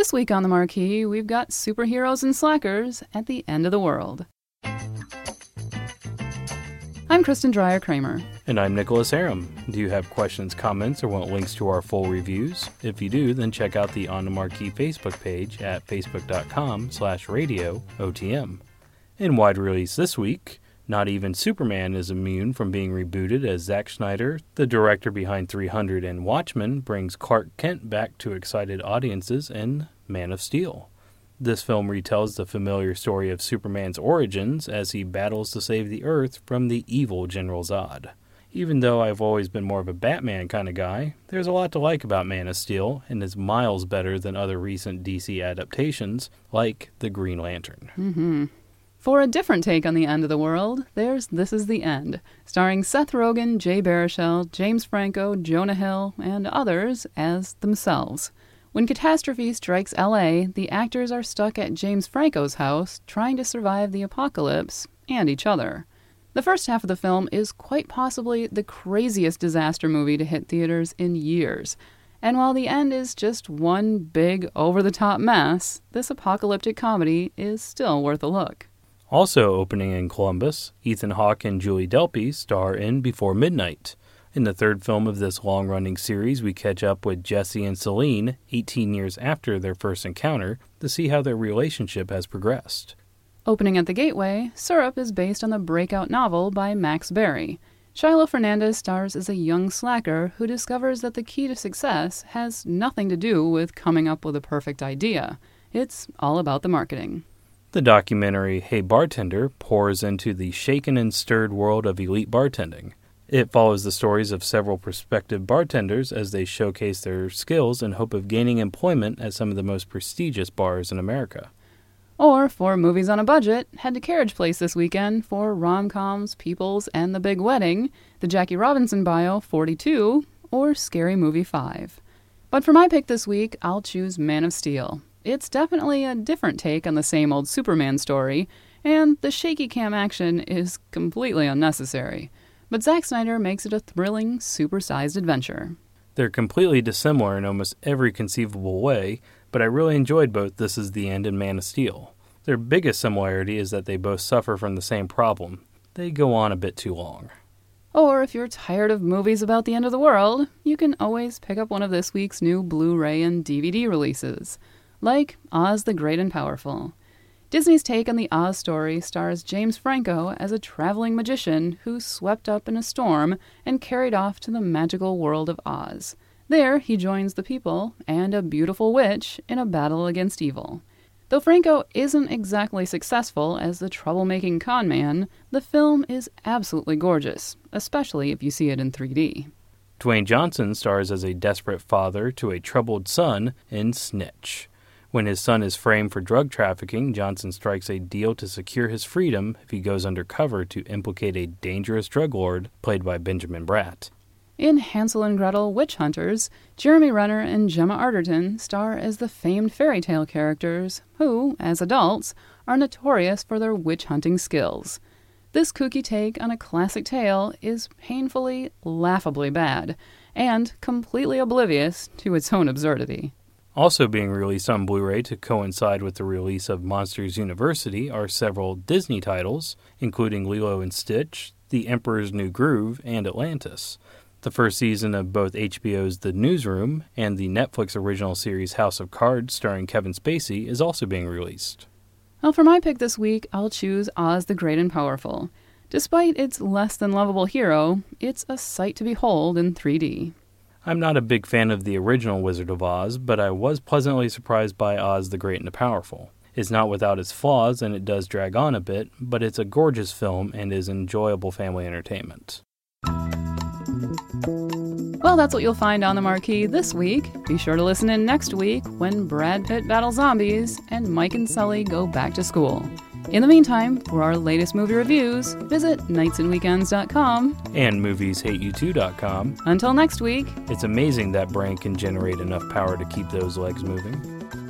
This week on the Marquee, we've got superheroes and slackers at the end of the world. I'm Kristen Dreyer-Kramer. And I'm Nicholas Aram. Do you have questions, comments, or want links to our full reviews? If you do, then check out the On the Marquee Facebook page at facebook.com/radiootm. In wide release this week, not even Superman is immune from being rebooted as Zack Snyder, the director behind 300 and Watchmen, brings Clark Kent back to excited audiences in Man of Steel. This film retells the familiar story of Superman's origins as he battles to save the Earth from the evil General Zod. Even though I've always been more of a Batman kind of guy, there's a lot to like about Man of Steel and is miles better than other recent DC adaptations, like The Green Lantern. For a different take on the end of the world, there's This Is the End, starring Seth Rogen, Jay Baruchel, James Franco, Jonah Hill, and others as themselves. When catastrophe strikes L.A., the actors are stuck at James Franco's house trying to survive the apocalypse and each other. The first half of the film is quite possibly the craziest disaster movie to hit theaters in years. And while the end is just one big, over-the-top mess, this apocalyptic comedy is still worth a look. Also opening in Columbus, Ethan Hawke and Julie Delpy star in Before Midnight. In the third film of this long-running series, we catch up with Jesse and Celine 18 years after their first encounter to see how their relationship has progressed. Opening at the Gateway, Syrup is based on the breakout novel by Max Barry. Shiloh Fernandez stars as a young slacker who discovers that the key to success has nothing to do with coming up with a perfect idea. It's all about the marketing. The documentary Hey Bartender pours into the shaken and stirred world of elite bartending. It follows the stories of several prospective bartenders as they showcase their skills in hope of gaining employment at some of the most prestigious bars in America. Or, for movies on a budget, head to Carriage Place this weekend for rom-coms, Peoples, and The Big Wedding, the Jackie Robinson bio 42, or Scary Movie 5. But for my pick this week, I'll choose Man of Steel. It's definitely a different take on the same old Superman story, and the shaky cam action is completely unnecessary. But Zack Snyder makes it a thrilling, supersized adventure. They're completely dissimilar in almost every conceivable way, but I really enjoyed both This Is the End and Man of Steel. Their biggest similarity is that they both suffer from the same problem. They go on a bit too long. Or if you're tired of movies about the end of the world, you can always pick up one of this week's new Blu-ray and DVD releases, like Oz the Great and Powerful. Disney's take on the Oz story stars James Franco as a traveling magician who's swept up in a storm and carried off to the magical world of Oz. There, he joins the people and a beautiful witch in a battle against evil. Though Franco isn't exactly successful as the troublemaking con man, the film is absolutely gorgeous, especially if you see it in 3D. Dwayne Johnson stars as a desperate father to a troubled son in Snitch. When his son is framed for drug trafficking, Johnson strikes a deal to secure his freedom if he goes undercover to implicate a dangerous drug lord played by Benjamin Bratt. In Hansel and Gretel Witch Hunters, Jeremy Renner and Gemma Arterton star as the famed fairy tale characters who, as adults, are notorious for their witch hunting skills. This kooky take on a classic tale is painfully, laughably bad, and completely oblivious to its own absurdity. Also being released on Blu-ray to coincide with the release of Monsters University are several Disney titles, including Lilo and Stitch, The Emperor's New Groove, and Atlantis. The first season of both HBO's The Newsroom and the Netflix original series House of Cards starring Kevin Spacey is also being released. Well, for my pick this week, I'll choose Oz the Great and Powerful. Despite its less-than-lovable hero, it's a sight to behold in 3D. I'm not a big fan of the original Wizard of Oz, but I was pleasantly surprised by Oz the Great and the Powerful. It's not without its flaws, and it does drag on a bit, but it's a gorgeous film and is enjoyable family entertainment. Well, that's what you'll find on the Marquee this week. Be sure to listen in next week when Brad Pitt battles zombies and Mike and Sully go back to school. In the meantime, for our latest movie reviews, visit nightsandweekends.com and movieshateyou2.com. Until next week, it's amazing that brain can generate enough power to keep those legs moving.